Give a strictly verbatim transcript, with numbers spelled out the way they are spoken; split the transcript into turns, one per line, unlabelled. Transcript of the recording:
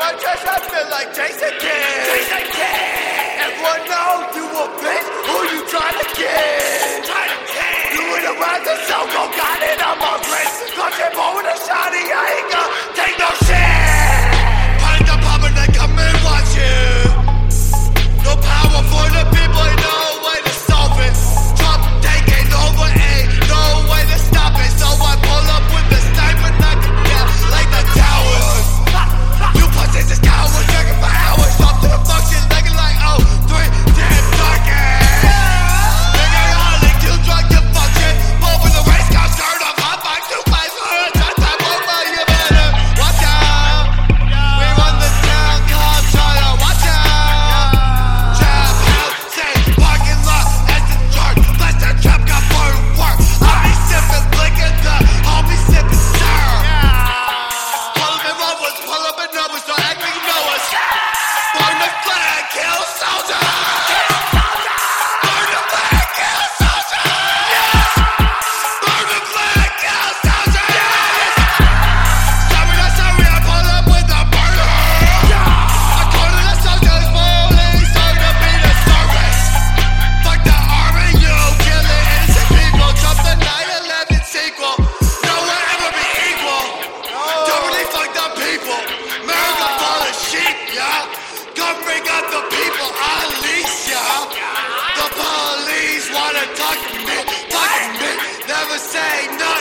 my chest, I feel like Jason Kidd. Jason Kidd. Everyone knows you a bitch. Who you trying to get? Trying to get. You in around the circle, got it on my wrist. Got your bow with a shotty, I ain't gonna take no shit. Find the pop and they come and watch you. No power for the people, ain't no way to solve it. Trump taking over, ain't no way to stop it. So I pull up with the sniper, knock it down like the towers. You pussies is cowards, drinking for hours. Stop to the function, looking like oh three damn targets. Nigga, all they do drug your function. Over the race car, shirt off, hot back to my hood. That's time over, you better watch out. We run the town, come try to watch out. Trap house, say parking lot, as the chart. Bless the trap, got for work. I be sipping, blinking the homie sipping, sir. Pull up in rovers, pull up in numbers, don't act like you know us. Burn the flag, kill soldiers. Burn the flag, kill soldiers. Burn the flag, kill soldiers. Sorry, not sorry, I pull up with a burner. I call to the soldiers, police, serve to be the service. Fuck the army, you killing innocent people. Trump the nine eleven sequel. No one ever be equal. Don't really fuck the people. America full of sheep, yeah. Come bring out the people, unleash, yeah. The police wanna talk to me, talk to me, never say no.